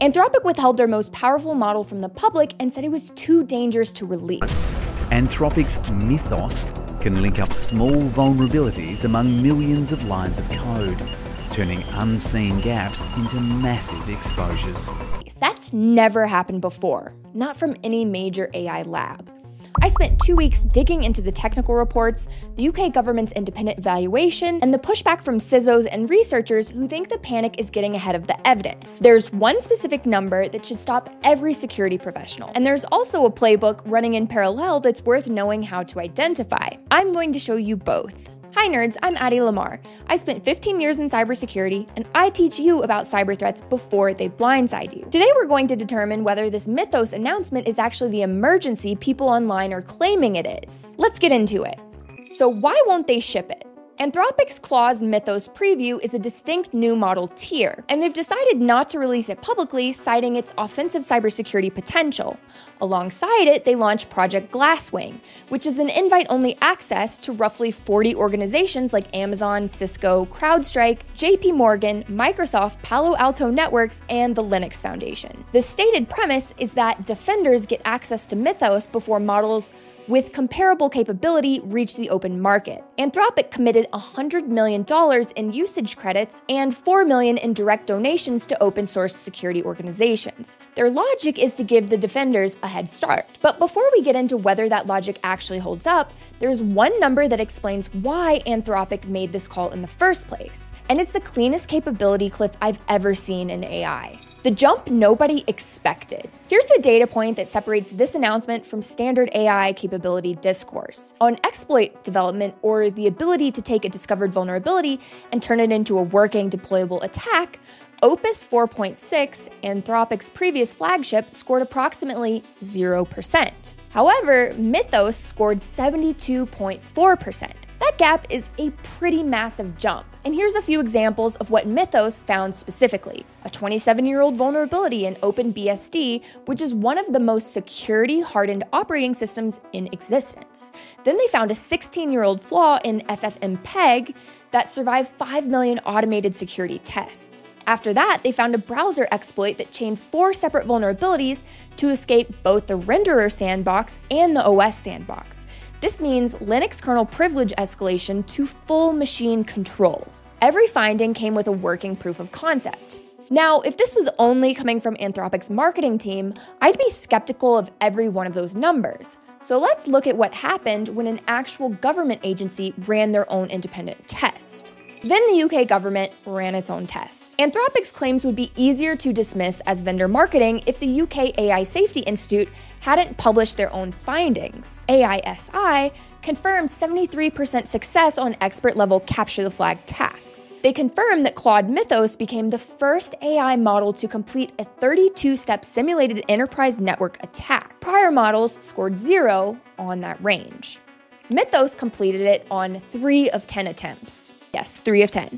Anthropic withheld their most powerful model from the public and said it was too dangerous to release. Anthropic's Mythos can link up small vulnerabilities among millions of lines of code, turning unseen gaps into massive exposures. That's never happened before, not from any major AI lab. I spent 2 weeks digging into the technical reports, the UK government's independent evaluation, and the pushback from CISOs and researchers who think the panic is getting ahead of the evidence. There's one specific number that should stop every security professional, and there's also a playbook running in parallel that's worth knowing how to identify. I'm going to show you both. Hi nerds, I'm Addie Lamar. I spent 15 years in cybersecurity, and I teach you about cyber threats before they blindside you. Today we're going to determine whether this Mythos announcement is actually the emergency people online are claiming it is. Let's get into it. So why won't they ship it? Anthropic's Claude Mythos preview is a distinct new model tier, and they've decided not to release it publicly, citing its offensive cybersecurity potential. Alongside it, they launched Project Glasswing, which is an invite-only access to roughly 40 organizations like Amazon, Cisco, CrowdStrike, JP Morgan, Microsoft, Palo Alto Networks, and the Linux Foundation. The stated premise is that defenders get access to Mythos before models with comparable capability reach the open market. Anthropic committed $100 million in usage credits and $4 million in direct donations to open source security organizations. Their logic is to give the defenders a head start. But before we get into whether that logic actually holds up, there's one number that explains why Anthropic made this call in the first place. And it's the cleanest capability cliff I've ever seen in AI. The jump nobody expected. Here's the data point that separates this announcement from standard AI capability discourse. On exploit development, or the ability to take a discovered vulnerability and turn it into a working deployable attack, Opus 4.6, Anthropic's previous flagship, scored approximately 0%. However, Mythos scored 72.4%. That gap is a pretty massive jump. And here's a few examples of what Mythos found specifically. A 27-year-old vulnerability in OpenBSD, which is one of the most security-hardened operating systems in existence. Then they found a 16-year-old flaw in FFmpeg that survived 5 million automated security tests. After that, they found a browser exploit that chained 4 separate vulnerabilities to escape both the renderer sandbox and the OS sandbox. This means Linux kernel privilege escalation to full machine control. Every finding came with a working proof of concept. Now, if this was only coming from Anthropic's marketing team, I'd be skeptical of every one of those numbers. So let's look at what happened when an actual government agency ran their own independent test. Then the UK government ran its own test. Anthropic's claims would be easier to dismiss as vendor marketing if the UK AI Safety Institute hadn't published their own findings. AISI confirmed 73% success on expert-level capture-the-flag tasks. They confirmed that Claude Mythos became the first AI model to complete a 32-step simulated enterprise network attack. Prior models scored 0 on that range. Mythos completed it on 3 of 10 attempts. Yes, 3 of 10.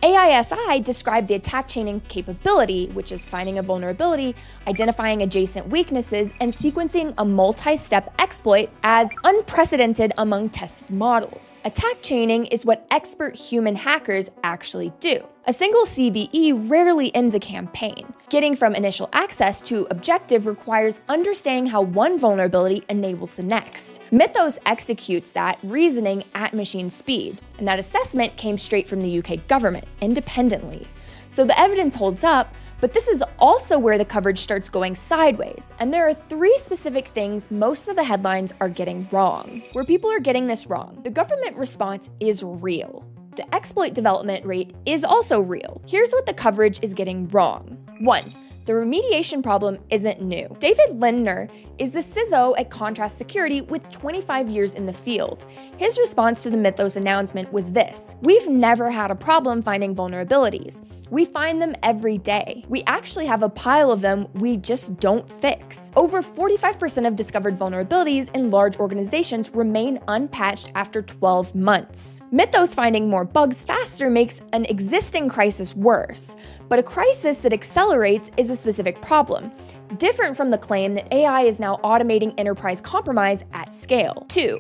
AISI described the attack chaining capability, which is finding a vulnerability, identifying adjacent weaknesses, and sequencing a multi-step exploit, as unprecedented among tested models. Attack chaining is what expert human hackers actually do. A single CVE rarely ends a campaign. Getting from initial access to objective requires understanding how one vulnerability enables the next. Mythos executes that reasoning at machine speed, and that assessment came straight from the UK government, independently. So the evidence holds up, but this is also where the coverage starts going sideways, and there are 3 specific things most of the headlines are getting wrong. Where people are getting this wrong, the government response is real. The exploit development rate is also real. Here's what the coverage is getting wrong. 1. The remediation problem isn't new. David Lindner is the CISO at Contrast Security with 25 years in the field. His response to the Mythos announcement was this: "We've never had a problem finding vulnerabilities. We find them every day. We actually have a pile of them we just don't fix. Over 45% of discovered vulnerabilities in large organizations remain unpatched after 12 months. Mythos finding more bugs faster makes an existing crisis worse, but a crisis that accelerates is a specific problem, different from the claim that AI is now automating enterprise compromise at scale. 2.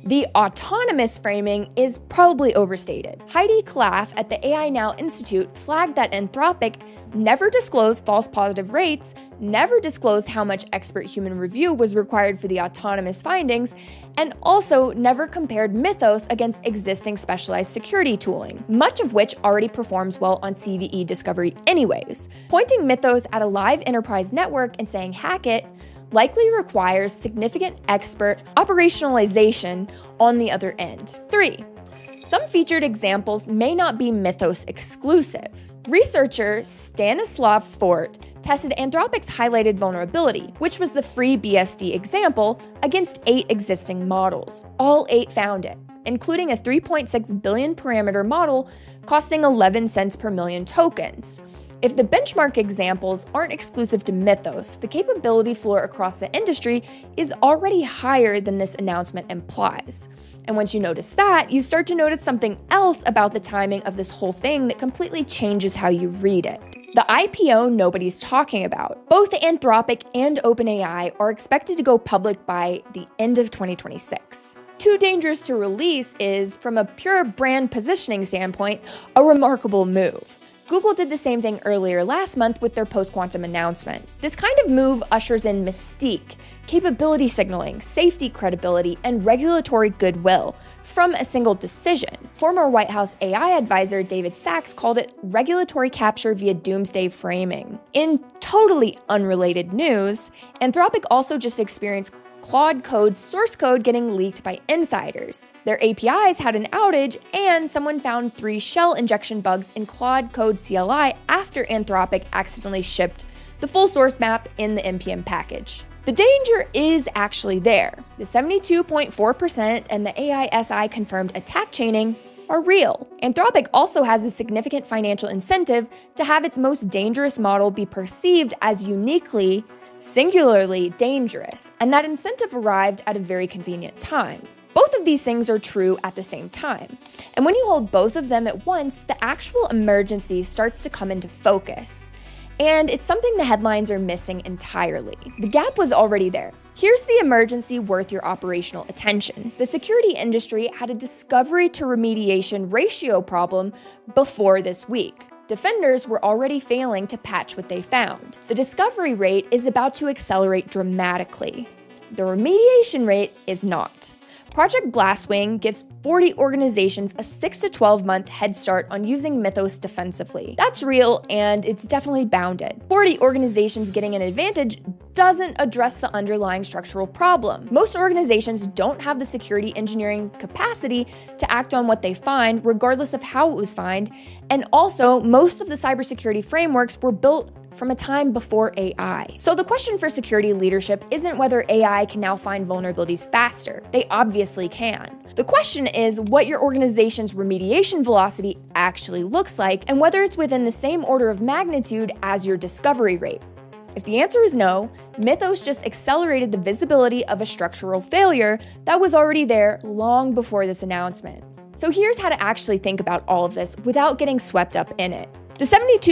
The autonomous framing is probably overstated. Heidi Klaff at the AI Now Institute flagged that Anthropic never disclosed false positive rates, never disclosed how much expert human review was required for the autonomous findings, and also never compared Mythos against existing specialized security tooling, much of which already performs well on CVE discovery anyways. Pointing Mythos at a live enterprise network and saying hack it likely requires significant expert operationalization on the other end. 3. Some featured examples may not be Mythos exclusive. Researcher Stanislav Fort tested Anthropic's highlighted vulnerability, which was the FreeBSD example, against 8 existing models. All 8 found it, including a 3.6 billion parameter model costing 11 cents per million tokens. If the benchmark examples aren't exclusive to Mythos, the capability floor across the industry is already higher than this announcement implies. And once you notice that, you start to notice something else about the timing of this whole thing that completely changes how you read it. The IPO nobody's talking about. Both Anthropic and OpenAI are expected to go public by the end of 2026. Too dangerous to release is, from a pure brand positioning standpoint, a remarkable move. Google did the same thing earlier last month with their post-quantum announcement. This kind of move ushers in mystique, capability signaling, safety credibility, and regulatory goodwill from a single decision. Former White House AI advisor David Sachs called it regulatory capture via doomsday framing. In totally unrelated news, Anthropic also just experienced Claude Code's source code getting leaked by insiders. Their APIs had an outage, and someone found 3 shell injection bugs in Claude Code CLI after Anthropic accidentally shipped the full source map in the NPM package. The danger is actually there. The 72.4% and the AISI confirmed attack chaining are real. Anthropic also has a significant financial incentive to have its most dangerous model be perceived as uniquely, singularly dangerous, and that incentive arrived at a very convenient time. Both of these things are true at the same time. And when you hold both of them at once, the actual emergency starts to come into focus. And it's something the headlines are missing entirely. The gap was already there. Here's the emergency worth your operational attention. The security industry had a discovery to remediation ratio problem before this week. Defenders were already failing to patch what they found. The discovery rate is about to accelerate dramatically. The remediation rate is not. Project Glasswing gives 40 organizations a 6 to 12 month head start on using Mythos defensively. That's real, and it's definitely bounded. 40 organizations getting an advantage doesn't address the underlying structural problem. Most organizations don't have the security engineering capacity to act on what they find, regardless of how it was found, and also most of the cybersecurity frameworks were built from a time before AI. So the question for security leadership isn't whether AI can now find vulnerabilities faster. They obviously can. The question is what your organization's remediation velocity actually looks like, and whether it's within the same order of magnitude as your discovery rate. If the answer is no, Mythos just accelerated the visibility of a structural failure that was already there long before this announcement. So here's how to actually think about all of this without getting swept up in it. The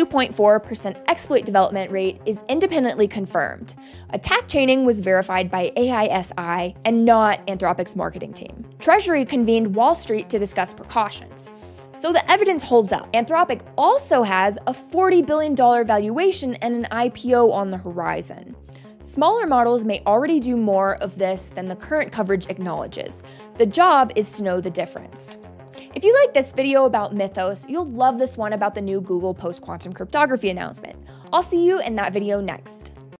72.4% exploit development rate is independently confirmed. Attack chaining was verified by AISI and not Anthropic's marketing team. Treasury convened Wall Street to discuss precautions. So the evidence holds up. Anthropic also has a $40 billion valuation and an IPO on the horizon. Smaller models may already do more of this than the current coverage acknowledges. The job is to know the difference. If you like this video about Mythos, you'll love this one about the new Google post-quantum cryptography announcement. I'll see you in that video next.